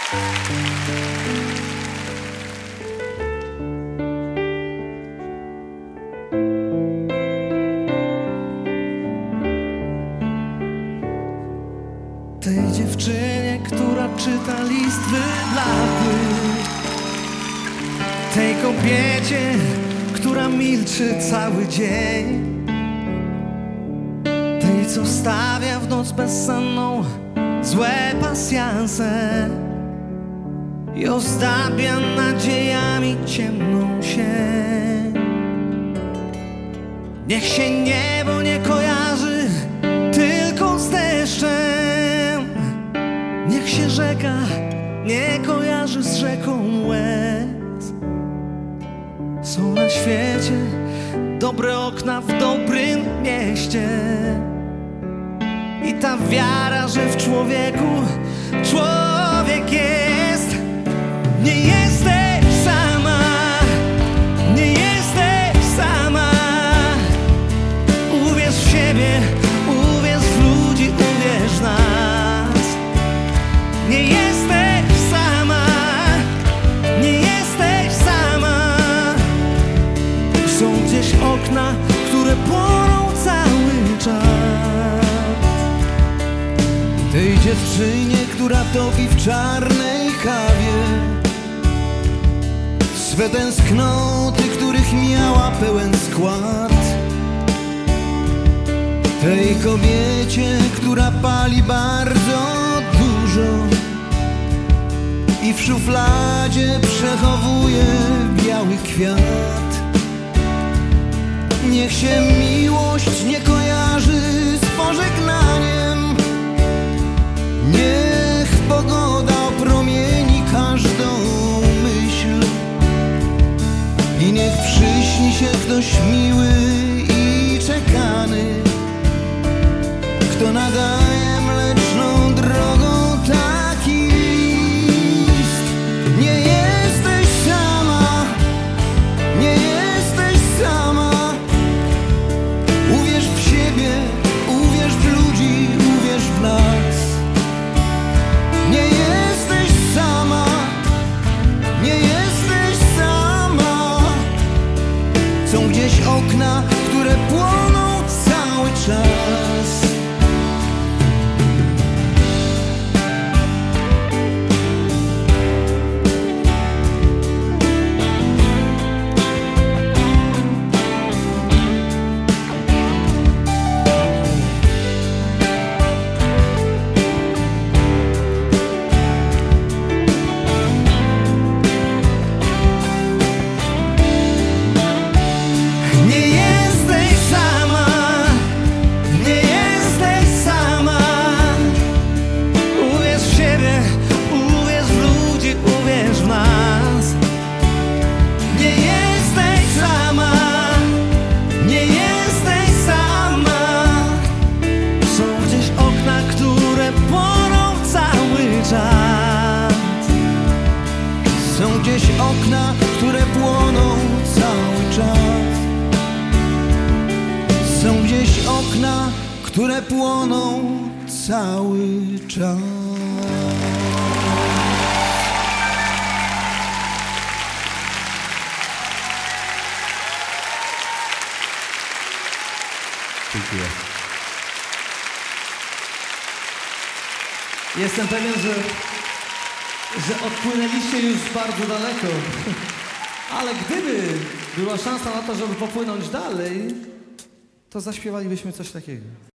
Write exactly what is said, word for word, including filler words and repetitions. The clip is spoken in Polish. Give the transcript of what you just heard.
Tej dziewczynie, która czyta list wydlany, tej kobiecie, która milczy cały dzień, tej, co stawia w noc bezsenną złe pasjanse i ozdabia nadziejami ciemną sień. Niech się niebo nie kojarzy tylko z deszczem, niech się rzeka nie kojarzy z rzeką łez. Są na świecie dobre okna w dobrym mieście i ta wiara, że w człowieku człowiek jest. Nie jesteś sama, nie jesteś sama. Uwierz w siebie, uwierz w ludzi, uwierz w nas. Nie jesteś sama, nie jesteś sama. Są gdzieś okna, które płoną cały czas. Tej dziewczynie, która topi w czarnej kawie swe tęsknoty, których miała pełen skład. Tej kobiecie, która pali bardzo dużo i w szufladzie przechowuje biały kwiat. Niech się miłość nie kojarzy z pożegnaniem, niech pogoda opromieni każdą myśl i niech przyśni się ktoś miły i czekany, kto nadaje mleczną drogą taki list. Nie jesteś sama, nie jesteś sama. Uwierz w siebie, uwierz w ludzi, uwierz w nas. Nie jesteś sama, nie jesteś sama. Są gdzieś okna, które płoną cały czas. Są gdzieś okna, które płoną cały czas. Są gdzieś okna, które płoną cały czas. Dziękuję. Jestem pewien, że, że odpłynęliście już bardzo daleko. Ale gdyby była szansa na to, żeby popłynąć dalej, to zaśpiewalibyśmy coś takiego.